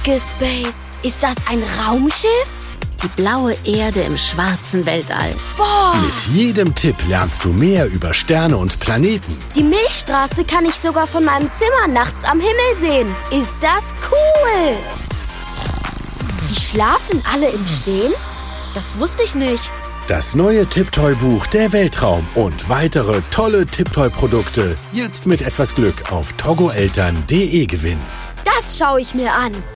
Abgespaced. Ist das ein Raumschiff? Die blaue Erde im schwarzen Weltall. Boah! Mit jedem Tipp lernst du mehr über Sterne und Planeten. Die Milchstraße kann ich sogar von meinem Zimmer nachts am Himmel sehen. Ist das cool? Die schlafen alle im Stehen? Das wusste ich nicht. Das neue Tiptoy-Buch Der Weltraum und weitere tolle Tiptoy-Produkte jetzt mit etwas Glück auf togoeltern.de gewinnen. Das schaue ich mir an.